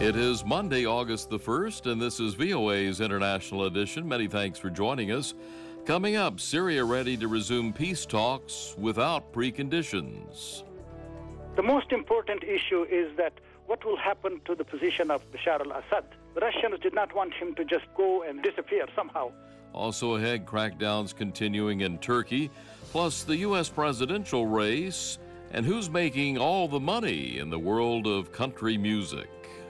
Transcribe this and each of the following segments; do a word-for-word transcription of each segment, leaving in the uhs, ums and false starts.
It is Monday, August the first, and this is V O A's International Edition. Many thanks for joining us. Coming up, Syria ready to resume peace talks without preconditions. The most important issue is that what will happen to the position of Bashar al-Assad. The Russians did not want him to just go and disappear somehow. Also ahead, crackdowns continuing in Turkey, plus the U S presidential race, and who's making all the money in the world of country music.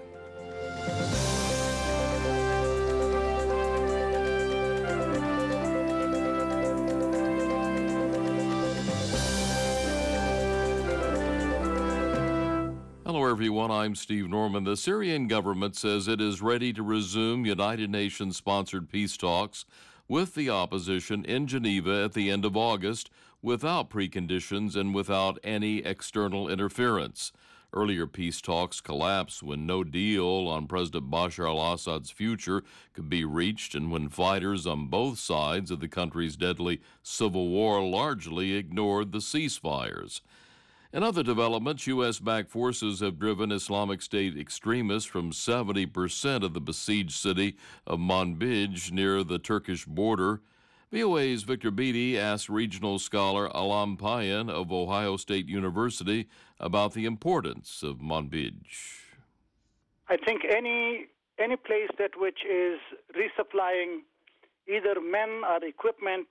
Hello, everyone. I'm Steve Norman. The Syrian government says it is ready to resume United Nations-sponsored peace talks with the opposition in Geneva at the end of August without preconditions and without any external interference. Earlier peace talks collapsed when no deal on President Bashar al-Assad's future could be reached and when fighters on both sides of the country's deadly civil war largely ignored the ceasefires. In other developments, U S-backed forces have driven Islamic State extremists from seventy percent of the besieged city of Manbij near the Turkish border. V O A's Victor Beatty asked regional scholar Alam Payan of Ohio State University about the importance of Manbij. I think any any place that which is resupplying either men or equipment,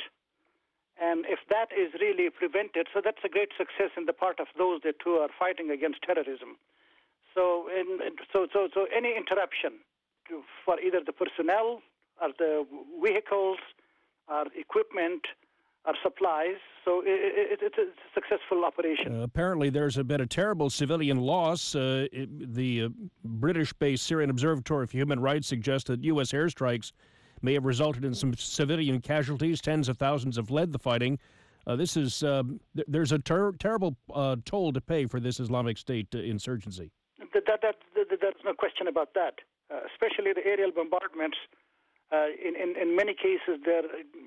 and if that is really prevented, so that's a great success in the part of those that who are fighting against terrorism. So, in, so, so, so any interruption to, for either the personnel or the vehicles or equipment or supplies, so it, it, it's a successful operation. Uh, apparently, there's been a terrible civilian loss. Uh, it, the uh, British-based Syrian Observatory for Human Rights suggests that U S airstrikes may have resulted in some civilian casualties. Tens of thousands have led the fighting. Uh, this is uh, th- there's a ter- terrible uh, toll to pay for this Islamic State uh, insurgency. That, that, that, that, there's no question about that. Uh, especially the aerial bombardments. Uh, in, in in many cases, there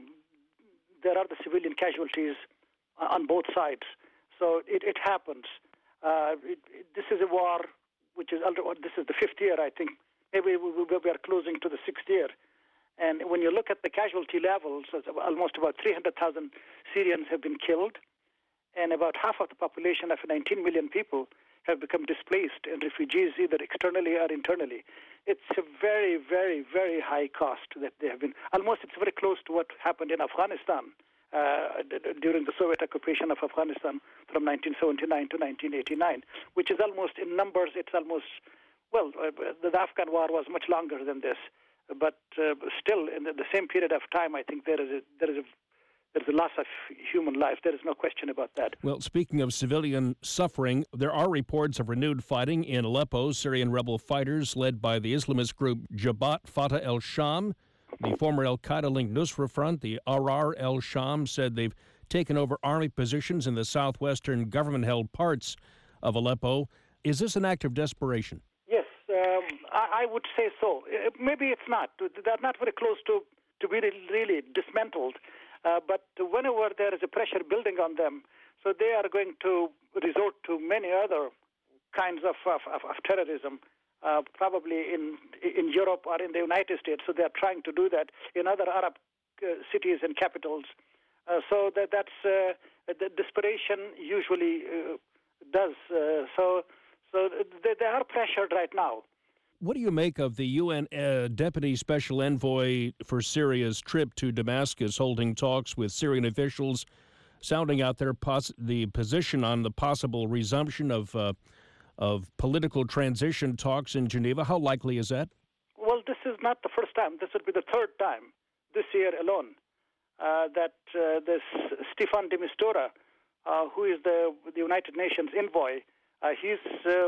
there are the civilian casualties on both sides. So it, it happens. Uh, it, it, this is a war which is under, this is the fifth year, I think. Maybe we, we are closing to the sixth year. And when you look at the casualty levels, almost about three hundred thousand Syrians have been killed, and about half of the population of nineteen million people have become displaced and refugees either externally or internally. It's a very, very, very high cost that they have been. Almost it's very close to what happened in Afghanistan uh, during the Soviet occupation of Afghanistan from nineteen seventy-nine to nineteen eighty-nine, which is almost in numbers, it's almost, well, uh, the Afghan war was much longer than this. But uh, still, in the same period of time, I think there is a there is a there is a loss of human life. There is no question about that. Well, speaking of civilian suffering, there are reports of renewed fighting in Aleppo. Syrian rebel fighters led by the Islamist group Jabhat Fatah el-Sham, the former al-Qaeda-linked Nusra Front, the Ahrar el-Sham, said they've taken over army positions in the southwestern government-held parts of Aleppo. Is this an act of desperation? Um, I, I would say so. Uh, maybe it's not. They're not very close to, to be really, really dismantled. Uh, but whenever there is a pressure building on them, so they are going to resort to many other kinds of, of, of, of terrorism, uh, probably in in Europe or in the United States. So they're trying to do that in other Arab uh, cities and capitals. Uh, so that that's uh, the desperation usually uh, does. Uh, so. So they, they are pressured right now. What do you make of the U N uh, Deputy Special Envoy for Syria's trip to Damascus, holding talks with Syrian officials, sounding out their pos- the position on the possible resumption of uh, of political transition talks in Geneva? How likely is that? Well, this is not the first time. This would be the third time this year alone uh, that uh, this Stefan de Mistura, uh, who is the, the United Nations envoy, Uh, he's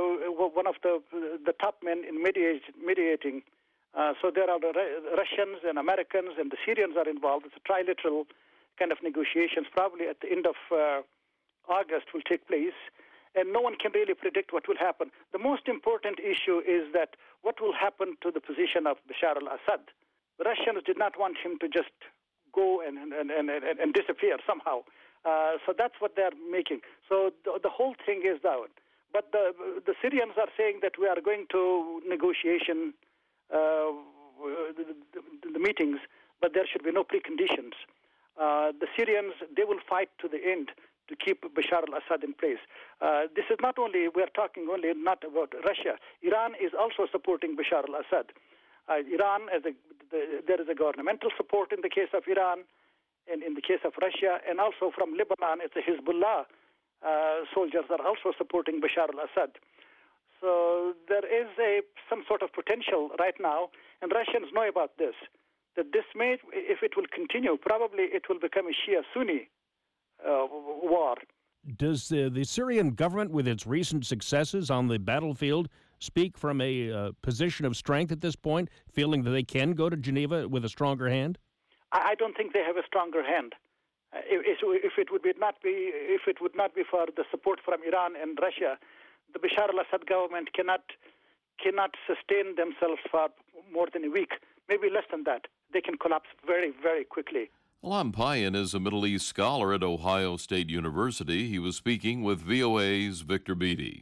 uh, one of the the top men in mediate, mediating. Uh, so there are the Russians and Americans and the Syrians are involved. It's a trilateral kind of negotiations. Probably at the end of uh, August will take place, and no one can really predict what will happen. The most important issue is that what will happen to the position of Bashar al-Assad. The Russians did not want him to just go and and and, and, and disappear somehow. Uh, so that's what they're making. So the, the whole thing is down. But the, the Syrians are saying that we are going to negotiation, uh, the, the, the meetings, but there should be no preconditions. Uh, the Syrians, they will fight to the end to keep Bashar al-Assad in place. Uh, this is not only, we are talking only not about Russia. Iran is also supporting Bashar al-Assad. Uh, Iran, as a, the, there is a governmental support in the case of Iran, and in the case of Russia, and also from Lebanon, it's the Hezbollah uh, soldiers are also supporting Bashar al-Assad. So there is a some sort of potential right now, and Russians know about this, that this may, if it will continue, probably it will become a Shia-Sunni uh, war. Does uh, the Syrian government, with its recent successes on the battlefield, speak from a uh, position of strength at this point, feeling that they can go to Geneva with a stronger hand? I don't think they have a stronger hand. Uh, if, if it would be not be, if it would not be for the support from Iran and Russia, the Bashar al-Assad government cannot cannot sustain themselves for more than a week, maybe less than that. They can collapse very, very quickly. Alam Payan is a Middle East scholar at Ohio State University. He was speaking with V O A's Victor Beattie.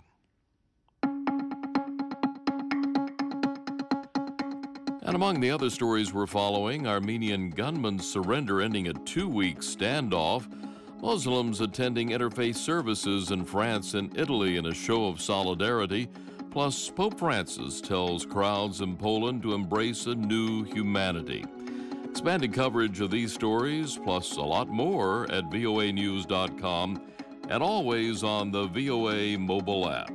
And among the other stories we're following, Armenian gunmen's surrender ending a two-week standoff, Muslims attending interfaith services in France and Italy in a show of solidarity, plus Pope Francis tells crowds in Poland to embrace a new humanity. Expanded coverage of these stories, plus a lot more at V O A news dot com and always on the V O A mobile app.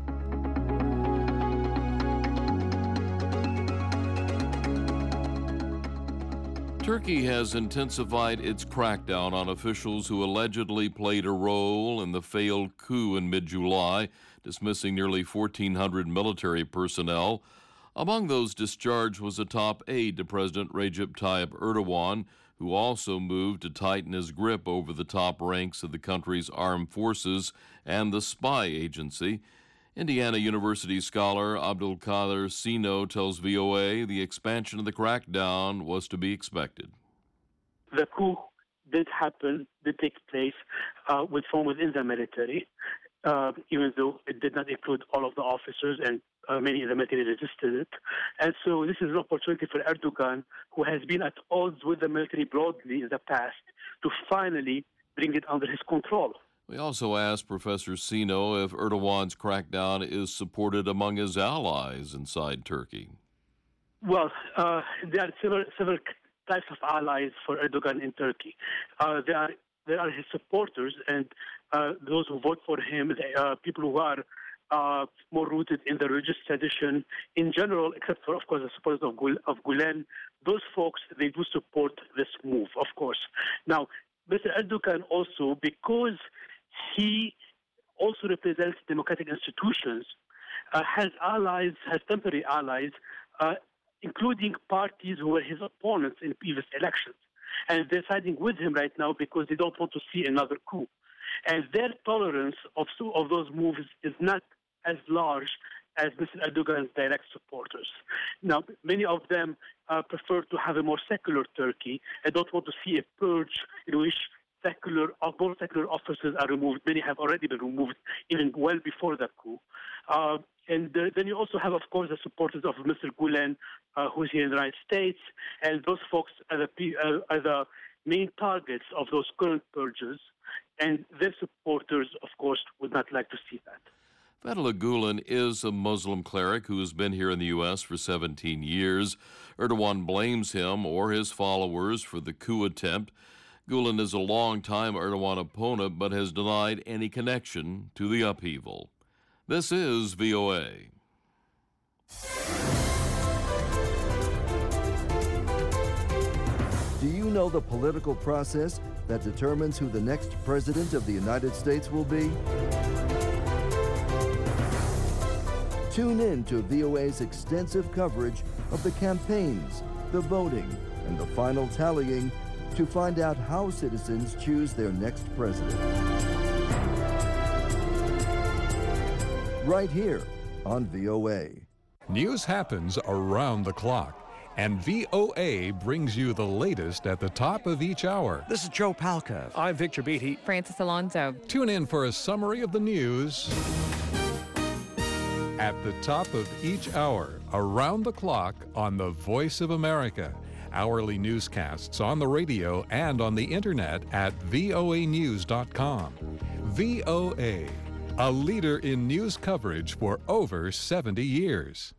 Turkey has intensified its crackdown on officials who allegedly played a role in the failed coup in mid-July, dismissing nearly fourteen hundred military personnel. Among those discharged was a top aide to President Recep Tayyip Erdogan, who also moved to tighten his grip over the top ranks of the country's armed forces and the spy agency. Indiana University scholar Abdulkader Sino tells V O A the expansion of the crackdown was to be expected. The coup did happen, did take place uh, with from within the military, uh, even though it did not include all of the officers, and uh, many in the military resisted it. And so this is an opportunity for Erdogan, who has been at odds with the military broadly in the past, to finally bring it under his control. We also asked Professor Sino if Erdogan's crackdown is supported among his allies inside Turkey. Well, uh, there are several, several types of allies for Erdogan in Turkey. Uh, there are there are his supporters and uh, those who vote for him, they, uh, people who are uh, more rooted in the religious tradition in general, except for, of course, the supporters of, Gul, of Gulen. Those folks, they do support this move, of course. Now, Mister Erdogan also, because he also represents democratic institutions, uh, has allies, has temporary allies, uh, including parties who were his opponents in previous elections. And they're siding with him right now because they don't want to see another coup. And their tolerance of, of those moves is not as large as Mister Erdogan's direct supporters. Now, many of them uh, prefer to have a more secular Turkey and don't want to see a purge in which secular, more secular officers are removed. Many have already been removed even well before the coup. Uh, and uh, then you also have, of course, the supporters of Mister Gulen, uh, who's here in the United States, and those folks are the, uh, are the main targets of those current purges, and their supporters, of course, would not like to see that. Fethullah Gulen is a Muslim cleric who has been here in the U S for seventeen years. Erdogan blames him or his followers for the coup attempt. Gulen is a long-time Erdogan opponent but has denied any connection to the upheaval. This is V O A. Do you know the political process that determines who the next president of the United States will be? Tune in to V O A's extensive coverage of the campaigns, the voting, and the final tallying to find out how citizens choose their next president. Right here on V O A. News happens around the clock, and V O A brings you the latest at the top of each hour. This is Joe Palca. I'm Victor Beattie. Francis Alonso. Tune in for a summary of the news At the top of each hour, around the clock on the Voice of America. Hourly newscasts on the radio and on the internet at V O A news dot com. V O A, a leader in news coverage for over seventy years.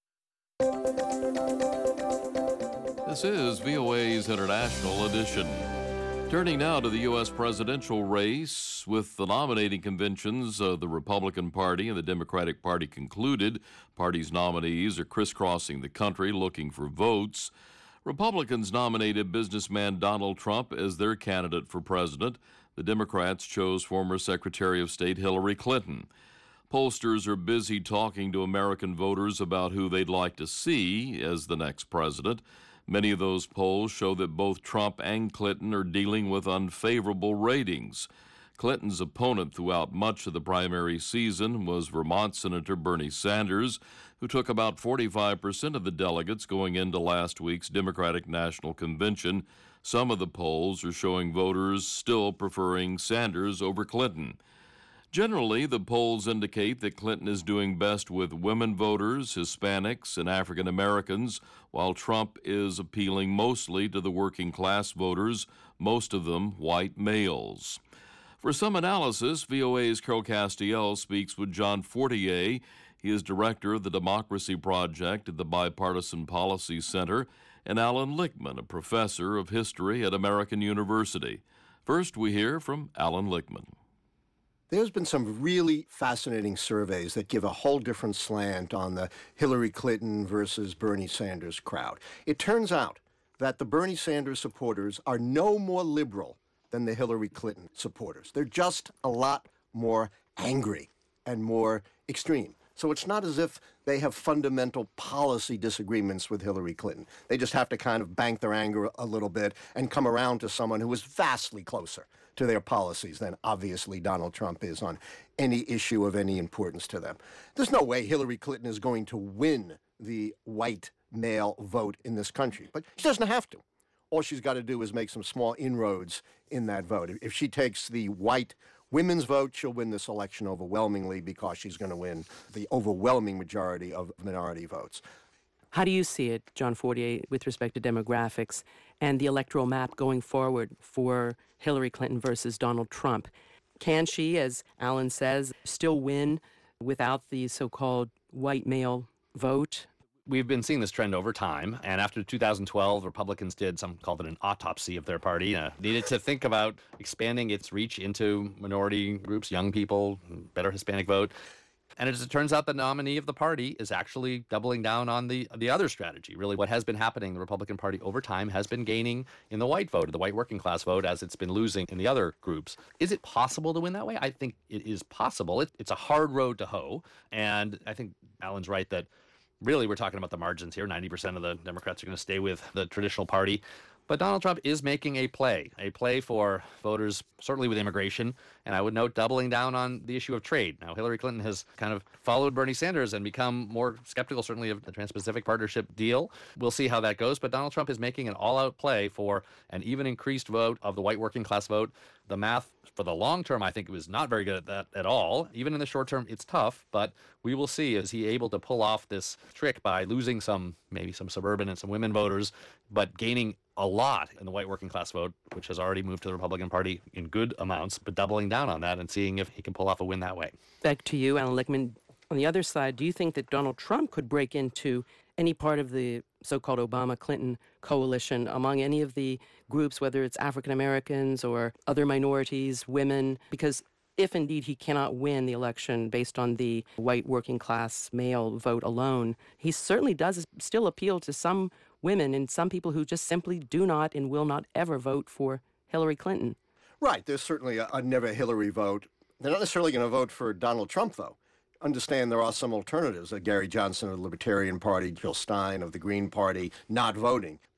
This is V O A's International Edition. Turning now to the U S presidential race, with the nominating conventions of the Republican Party and the Democratic Party concluded, parties' nominees are crisscrossing the country looking for votes. Republicans nominated businessman Donald Trump as their candidate for president. The Democrats chose former Secretary of State Hillary Clinton. Pollsters are busy talking to American voters about who they'd like to see as the next president. Many of those polls show that both Trump and Clinton are dealing with unfavorable ratings. Clinton's opponent throughout much of the primary season was Vermont Senator Bernie Sanders, who took about forty-five percent of the delegates going into last week's Democratic National Convention. Some of the polls are showing voters still preferring Sanders over Clinton. Generally, the polls indicate that Clinton is doing best with women voters, Hispanics, and African Americans, while Trump is appealing mostly to the working class voters, most of them white males. For some analysis, V O A's Carol Castiel speaks with John Fortier. He is director of the Democracy Project at the Bipartisan Policy Center, and Alan Lichtman, a professor of history at American University. First, we hear from Alan Lichtman. There's been some really fascinating surveys that give a whole different slant on the Hillary Clinton versus Bernie Sanders crowd. It turns out that the Bernie Sanders supporters are no more liberal than the Hillary Clinton supporters. They're just a lot more angry and more extreme. So it's not as if they have fundamental policy disagreements with Hillary Clinton. They just have to kind of bank their anger a little bit and come around to someone who is vastly closer to their policies than obviously Donald Trump is on any issue of any importance to them. There's no way Hillary Clinton is going to win the white male vote in this country, but she doesn't have to. All she's got to do is make some small inroads in that vote. If she takes the white women's vote, she'll win this election overwhelmingly because she's going to win the overwhelming majority of minority votes. How do you see it, John Fortier, with respect to demographics and the electoral map going forward for Hillary Clinton versus Donald Trump? Can she, as Alan says, still win without the so-called white male vote? We've been seeing this trend over time, and after two thousand twelve, Republicans did some called it an autopsy of their party. Uh, needed to think about expanding its reach into minority groups, young people, better Hispanic vote. And as it turns out, the nominee of the party is actually doubling down on the the other strategy. Really, what has been happening, the Republican Party over time has been gaining in the white vote, the white working class vote, as it's been losing in the other groups. Is it possible to win that way? I think it is possible. It, it's a hard road to hoe, and I think Alan's right that really we're talking about the margins here. ninety percent of the Democrats are going to stay with the traditional party. But Donald Trump is making a play, a play for voters, certainly with immigration, and I would note doubling down on the issue of trade. Now, Hillary Clinton has kind of followed Bernie Sanders and become more skeptical, certainly, of the Trans-Pacific Partnership deal. We'll see how that goes, but Donald Trump is making an all-out play for an even increased vote of the white working class vote. The math for the long term, I think, was not very good at that at all. Even in the short term, it's tough, but we will see. Is he able to pull off this trick by losing some, maybe some suburban and some women voters, but gaining a lot in the white working class vote, which has already moved to the Republican Party in good amounts, but doubling down on that and seeing if he can pull off a win that way. Back to you, Alan Lichtman. On the other side, do you think that Donald Trump could break into any part of the so-called Obama-Clinton coalition among any of the groups, whether it's African Americans or other minorities, women? Because if indeed he cannot win the election based on the white working class male vote alone, he certainly does still appeal to some women and some people who just simply do not and will not ever vote for Hillary Clinton. Right. There's certainly a, a never Hillary vote. They're not necessarily going to vote for Donald Trump, though. Understand there are some alternatives. Uh, Gary Johnson of the Libertarian Party, Jill Stein of the Green Party, not voting. But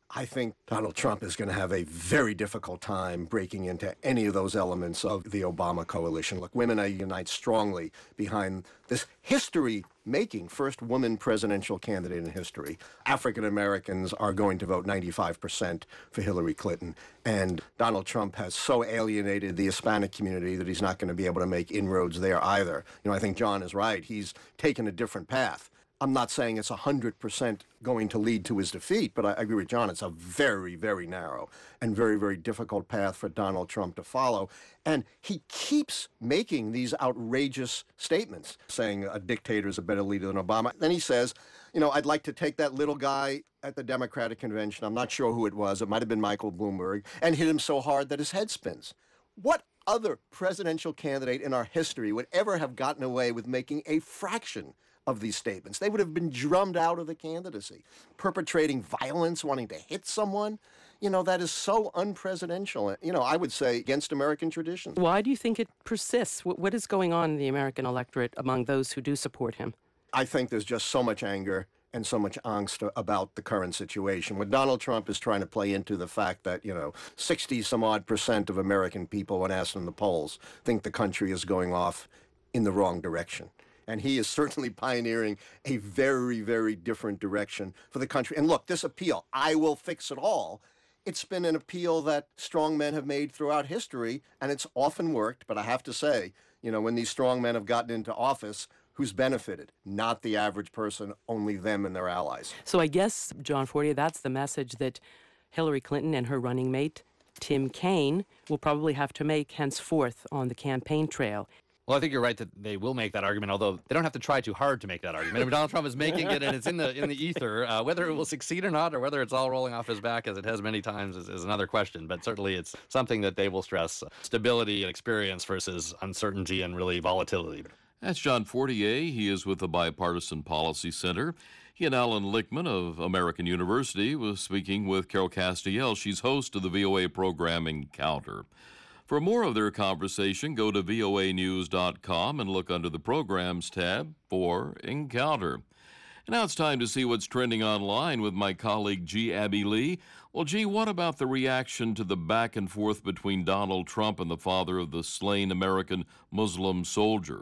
I think Donald Trump is going to have a very difficult time breaking into any of those elements of the Obama coalition. Look, women are unite strongly behind this history-making first woman presidential candidate in history. African Americans are going to vote ninety-five percent for Hillary Clinton, and Donald Trump has so alienated the Hispanic community that he's not going to be able to make inroads there either. You know, I think John is right. He's taken a different path. I'm not saying it's one hundred percent going to lead to his defeat, but I agree with John. It's a very, very narrow and very, very difficult path for Donald Trump to follow. And he keeps making these outrageous statements, saying a dictator is a better leader than Obama. Then he says, you know, I'd like to take that little guy at the Democratic convention, I'm not sure who it was, it might have been Michael Bloomberg, and hit him so hard that his head spins. What other presidential candidate in our history would ever have gotten away with making a fraction of these statements? They would have been drummed out of the candidacy. Perpetrating violence, wanting to hit someone, you know, that is so unpresidential. You know, I would say against American traditions. Why do you think it persists? What, what is going on in the American electorate among those who do support him? I think there's just so much anger and so much angst about the current situation. What Donald Trump is trying to play into the fact that, you know, sixty some odd percent of American people, when asked in the polls, think the country is going off in the wrong direction. And he is certainly pioneering a very, very different direction for the country. And look, this appeal, I will fix it all, it's been an appeal that strong men have made throughout history, and it's often worked. But I have to say, you know, when these strong men have gotten into office, who's benefited? Not the average person, only them and their allies. So I guess, John Fortier, that's the message that Hillary Clinton and her running mate, Tim Kaine, will probably have to make henceforth on the campaign trail. Well, I think you're right that they will make that argument, although they don't have to try too hard to make that argument. I mean, Donald Trump is making it, and it's in the in the ether. Uh, whether it will succeed or not, or whether it's all rolling off his back, as it has many times, is, is another question. But certainly it's something that they will stress, uh, stability and experience versus uncertainty and really volatility. That's John Fortier. He is with the Bipartisan Policy Center. He and Alan Lichtman of American University was speaking with Carol Castiel. She's host of the V O A program Encounter. For more of their conversation, go to V O A news dot com and look under the Programs tab for Encounter. And now it's time to see what's trending online with my colleague G. Abby Lee. Well, G, what about the reaction to the back and forth between Donald Trump and the father of the slain American Muslim soldier?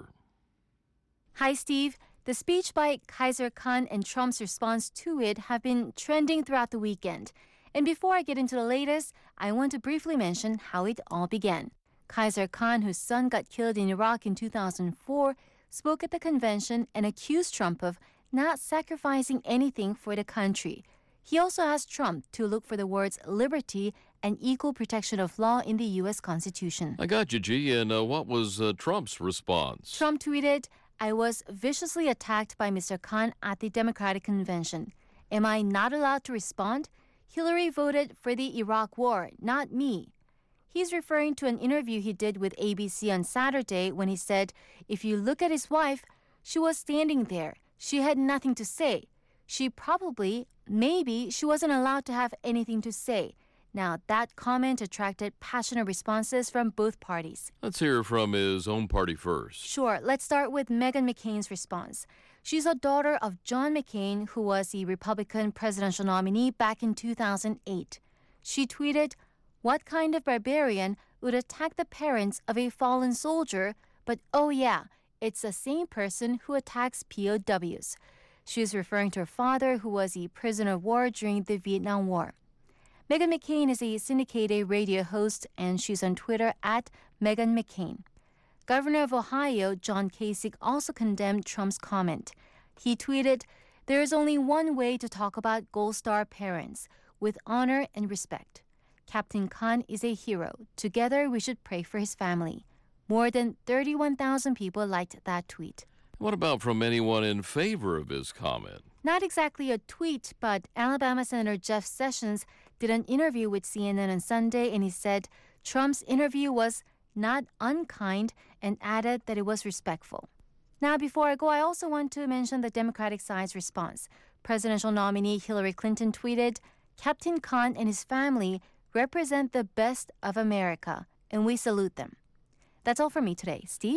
Hi, Steve. The speech by Kaiser Khan and Trump's response to it have been trending throughout the weekend. And before I get into the latest, I want to briefly mention how it all began. Kaiser Khan, whose son got killed in Iraq in two thousand four, spoke at the convention and accused Trump of not sacrificing anything for the country. He also asked Trump to look for the words liberty and equal protection of law in the U S Constitution. I got you, G. And uh, what was uh, Trump's response? Trump tweeted, I was viciously attacked by Mister Khan at the Democratic Convention. Am I not allowed to respond? Hillary voted for the Iraq War, not me. He's referring to an interview he did with A B C on Saturday when he said, if you look at his wife, she was standing there. She had nothing to say. She probably, maybe, she wasn't allowed to have anything to say. Now, that comment attracted passionate responses from both parties. Let's hear from his own party first. Sure. Let's start with Meghan McCain's response. She's a daughter of John McCain, who was the Republican presidential nominee back in two thousand eight. She tweeted, what kind of barbarian would attack the parents of a fallen soldier? But oh yeah, it's the same person who attacks P O Ws. She was referring to her father, who was a prisoner of war during the Vietnam War. Meghan McCain is a syndicated radio host, and she's on Twitter at Meghan McCain. Governor of Ohio, John Kasich, also condemned Trump's comment. He tweeted, there is only one way to talk about Gold Star parents, with honor and respect. Captain Khan is a hero. Together, we should pray for his family. More than thirty-one thousand people liked that tweet. What about from anyone in favor of his comment? Not exactly a tweet, but Alabama Senator Jeff Sessions did an interview with C N N on Sunday, and he said Trump's interview was not unkind and added that it was respectful. Now, before I go, I also want to mention the Democratic side's response. Presidential nominee Hillary Clinton tweeted, Captain Khan and his family represent the best of America, and we salute them. That's all for me today. Steve?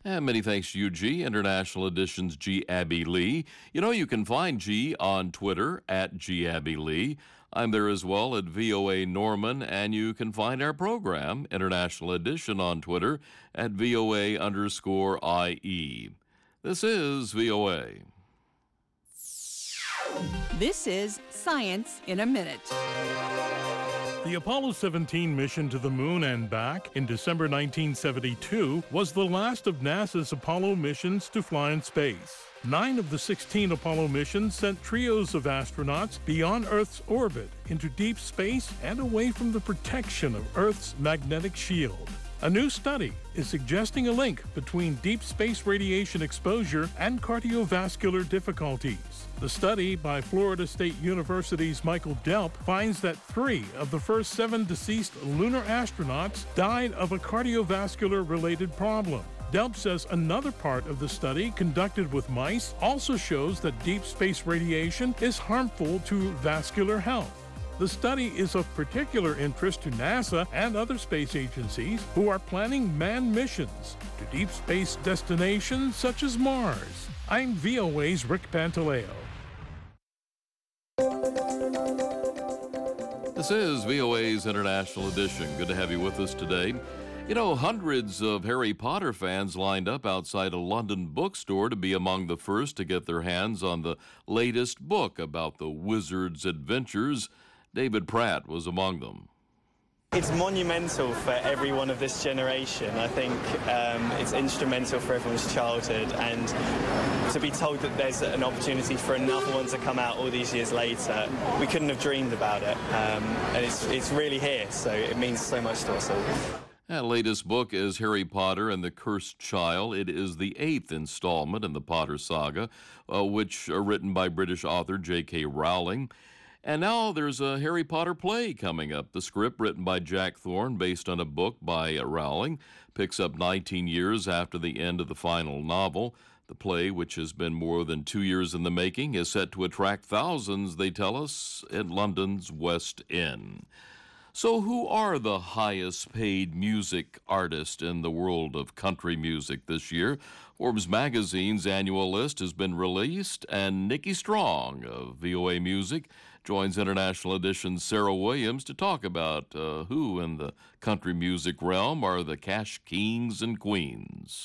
And many thanks to you, G. International Edition's G. Abby Lee. You know, you can find G on Twitter at G. Abby Lee. I'm there as well at V O A Norman, and you can find our program, International Edition, on Twitter at V O A underscore I E. This is V O A. This is Science in a Minute. The Apollo seventeen mission to the moon and back in December nineteen seventy-two was the last of NASA's Apollo missions to fly in space. Nine of the sixteen Apollo missions sent trios of astronauts beyond Earth's orbit into deep space and away from the protection of Earth's magnetic shield. A new study is suggesting a link between deep space radiation exposure and cardiovascular difficulties. The study by Florida State University's Michael Delp finds that three of the first seven deceased lunar astronauts died of a cardiovascular-related problem. Delp says another part of the study conducted with mice also shows that deep space radiation is harmful to vascular health. The study is of particular interest to NASA and other space agencies who are planning manned missions to deep space destinations such as Mars. I'm V O A's Rick Pantaleo. This is V O A's International Edition. Good to have you with us today. You know, hundreds of Harry Potter fans lined up outside a London bookstore to be among the first to get their hands on the latest book about the wizard's adventures. David Pratt was among them. It's monumental for everyone of this generation. I think um, it's instrumental for everyone's childhood, and to be told that there's an opportunity for another one to come out all these years later, we couldn't have dreamed about it, um, and it's, it's really here, so it means so much to us all. That latest book is Harry Potter and the Cursed Child. It is the eighth installment in the Potter saga, uh, which are written by British author J K Rowling. And now there's a Harry Potter play coming up. The script, written by Jack Thorne, based on a book by Rowling, picks up nineteen years after the end of the final novel. The play, which has been more than two years in the making, is set to attract thousands, they tell us, at London's West End. So who are the highest paid music artists in the world of country music this year? Forbes magazine's annual list has been released, and Nikki Strong of V O A Music joins International Edition's Sarah Williams to talk about uh, who in the country music realm are the cash kings and queens.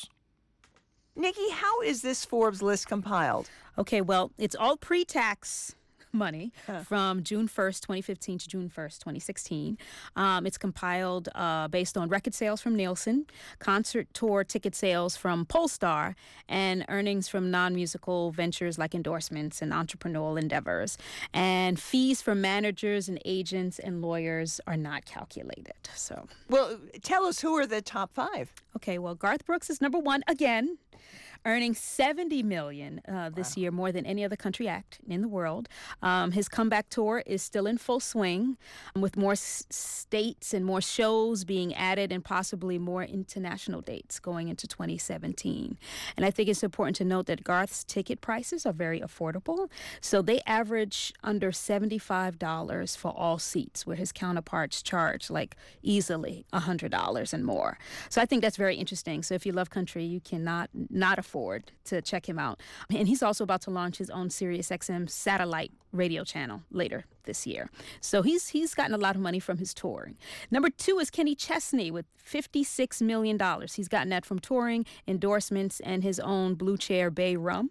Nikki, how is this Forbes list compiled? Okay, well, it's all pre-tax money huh. from June first, twenty fifteen to June first, twenty sixteen. Um, it's compiled uh, based on record sales from Nielsen, concert tour ticket sales from Polestar, and earnings from non-musical ventures like endorsements and entrepreneurial endeavors. And fees from managers and agents and lawyers are not calculated. So, well, tell us, who are the top five? Okay, well, Garth Brooks is number one again, earning seventy million dollars uh, this wow. year, more than any other country act in the world. Um, his comeback tour is still in full swing, with more s- states and more shows being added, and possibly more international dates going into twenty seventeen. And I think it's important to note that Garth's ticket prices are very affordable. So they average under seventy-five dollars for all seats, where his counterparts charge like easily one hundred dollars and more. So I think that's very interesting. So if you love country, you cannot not afford to check him out. And he's also about to launch his own Sirius X M satellite radio channel later this year. So he's he's gotten a lot of money from his touring. Number two is Kenny Chesney with fifty-six million dollars. He's gotten that from touring, endorsements, and his own Blue Chair Bay rum.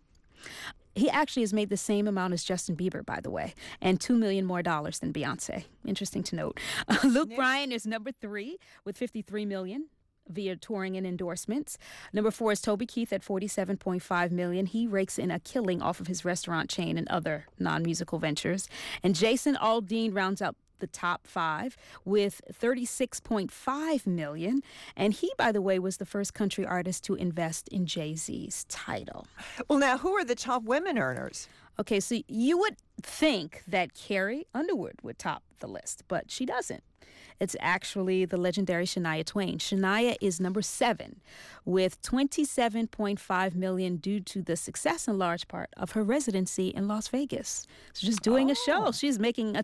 He actually has made the same amount as Justin Bieber, by the way, and two million dollars more dollars than Beyonce. Interesting to note. Uh, Luke Bryan is number three with fifty-three million dollars via touring and endorsements. Number four is Toby Keith at forty-seven point five million dollars. He rakes in a killing off of his restaurant chain and other non-musical ventures. And Jason Aldean rounds out the top five with thirty-six point five million dollars. And he, by the way, was the first country artist to invest in Jay-Z's Tidal. Well, now, who are the top women earners? Okay, so you would think that Carrie Underwood would top the list, but she doesn't. It's actually the legendary Shania Twain. Shania is number seven with twenty-seven point five million dollars due to the success in large part of her residency in Las Vegas. So just doing oh. a show. She's making a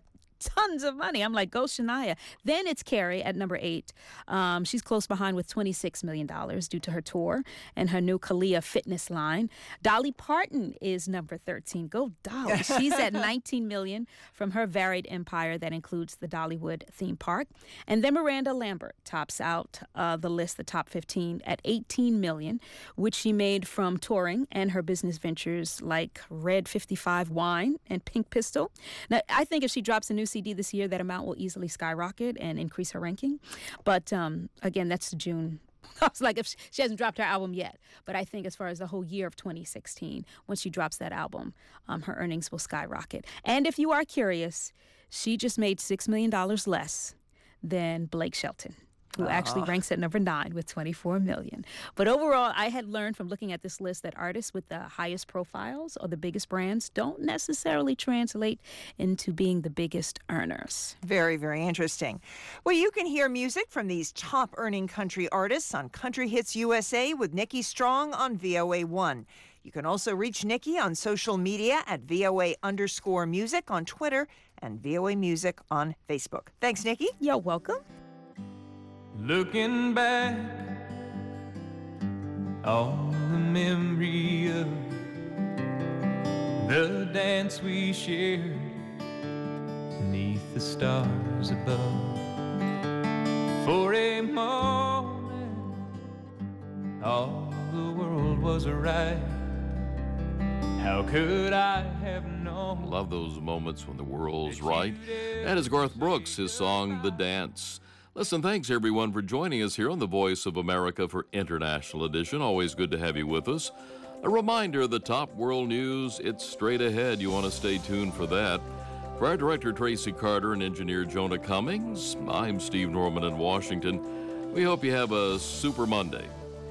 tons of money. I'm like, go Shania. Then it's Carrie at number eight. Um, she's close behind with twenty-six million dollars due to her tour and her new Kalia fitness line. Dolly Parton is number thirteen. Go Dolly. She's at nineteen million dollars from her varied empire that includes the Dollywood theme park. And then Miranda Lambert tops out uh, the list, the top fifteen, at eighteen million dollars, which she made from touring and her business ventures like Red fifty-five Wine and Pink Pistol. Now, I think if she drops a new C D this year, that amount will easily skyrocket and increase her ranking. But um, again, that's the June. I was like, if she, she hasn't dropped her album yet. But I think as far as the whole year of twenty sixteen, once she drops that album, um, her earnings will skyrocket. And if you are curious, she just made six million dollars less than Blake Shelton, who actually ranks at number nine with twenty-four million dollars. But overall, I had learned from looking at this list that artists with the highest profiles or the biggest brands don't necessarily translate into being the biggest earners. Very, very interesting. Well, you can hear music from these top-earning country artists on Country Hits U S A with Nikki Strong on V O A one. You can also reach Nikki on social media at V O A underscore music on Twitter and V O A Music on Facebook. Thanks, Nikki. You're welcome. Looking back on the memory of the dance we shared beneath the stars above. For a moment, all the world was right. How could I have known? Love those moments when the world's right. That is Garth Brooks, his song, The Dance. Listen, thanks everyone for joining us here on the Voice of America for International Edition. Always good to have you with us. A reminder of the top world news, it's straight ahead. You want to stay tuned for that. For our director, Tracy Carter, and engineer Jonah Cummings, I'm Steve Norman in Washington. We hope you have a super Monday.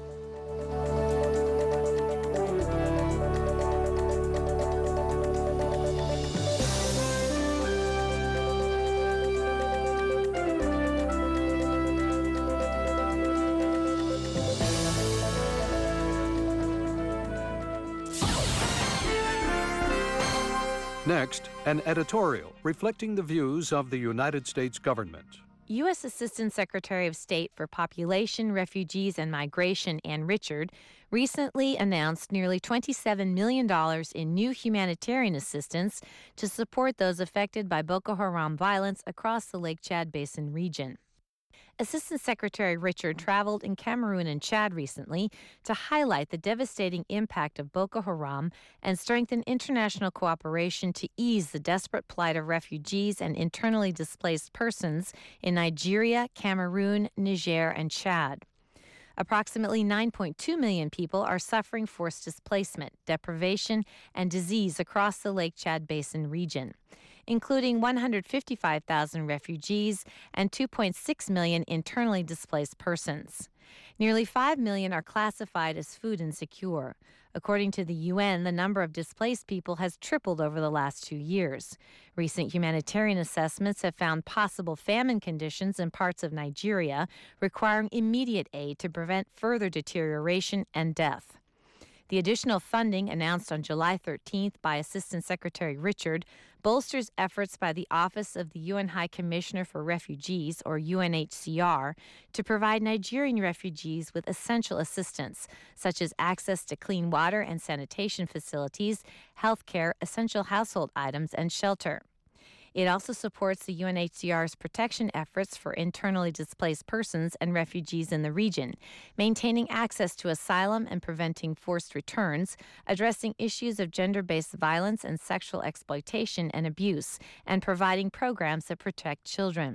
Next, an editorial reflecting the views of the United States government. U S Assistant Secretary of State for Population, Refugees, and Migration, Ann Richard, recently announced nearly twenty-seven million dollars in new humanitarian assistance to support those affected by Boko Haram violence across the Lake Chad Basin region. Assistant Secretary Richard traveled in Cameroon and Chad recently to highlight the devastating impact of Boko Haram and strengthen international cooperation to ease the desperate plight of refugees and internally displaced persons in Nigeria, Cameroon, Niger, and Chad. Approximately nine point two million people are suffering forced displacement, deprivation, and disease across the Lake Chad Basin region, including one hundred fifty-five thousand refugees and two point six million internally displaced persons. Nearly five million are classified as food insecure. According to the U N, the number of displaced people has tripled over the last two years. Recent humanitarian assessments have found possible famine conditions in parts of Nigeria, requiring immediate aid to prevent further deterioration and death. The additional funding announced on July thirteenth by Assistant Secretary Richard bolsters efforts by the Office of the U N High Commissioner for Refugees, or U N H C R, to provide Nigerian refugees with essential assistance, such as access to clean water and sanitation facilities, health care, essential household items, and shelter. It also supports the U N H C R's protection efforts for internally displaced persons and refugees in the region, maintaining access to asylum and preventing forced returns, addressing issues of gender-based violence and sexual exploitation and abuse, and providing programs that protect children.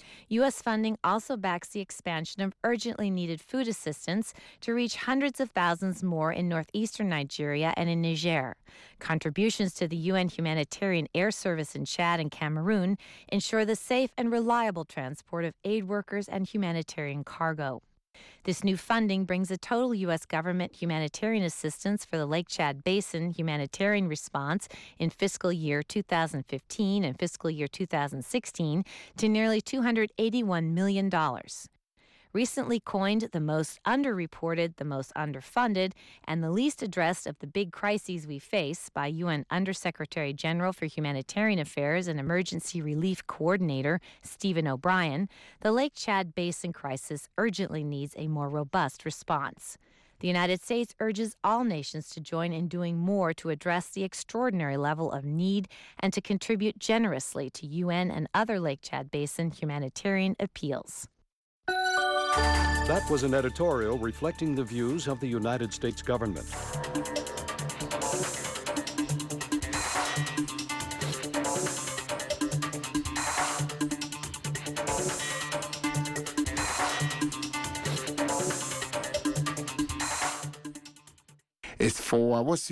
U S funding also backs the expansion of urgently needed food assistance to reach hundreds of thousands more in northeastern Nigeria and in Niger. Contributions to the U N Humanitarian Air Service in Chad and Cameroon ensure the safe and reliable transport of aid workers and humanitarian cargo. This new funding brings the total U S government humanitarian assistance for the Lake Chad Basin humanitarian response in fiscal year two thousand fifteen and fiscal year two thousand sixteen to nearly two hundred eighty-one million dollars. recently coined the most underreported, the most underfunded, and the least addressed of the big crises we face by U N Undersecretary General for Humanitarian Affairs and Emergency Relief Coordinator Stephen O'Brien, the Lake Chad Basin crisis urgently needs a more robust response. The United States urges all nations to join in doing more to address the extraordinary level of need and to contribute generously to U N and other Lake Chad Basin humanitarian appeals. That was an editorial reflecting the views of the United States government. It's four. What's